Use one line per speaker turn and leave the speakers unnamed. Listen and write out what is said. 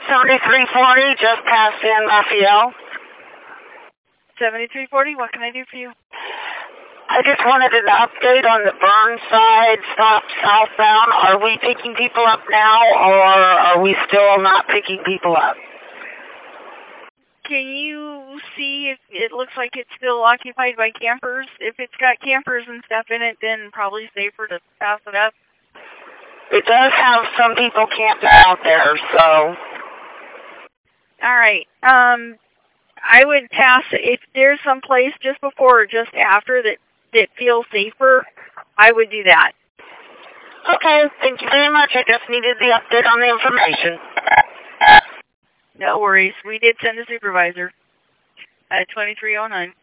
7340, just past San Rafael.
7340, what can I do for you?
I just wanted an update on the Burnside stop southbound. Are we picking people up now, or are we still not picking people up?
Can you see if it looks like it's still occupied by campers? If it's got campers and stuff in it, then probably safer to pass it up.
It does have some people camping out there, so...
All right. I would pass, if there's some place just before or just after that feels safer, I would do that.
Okay, thank you very much. I just needed the update on the information.
No worries. We did send a supervisor at 2309.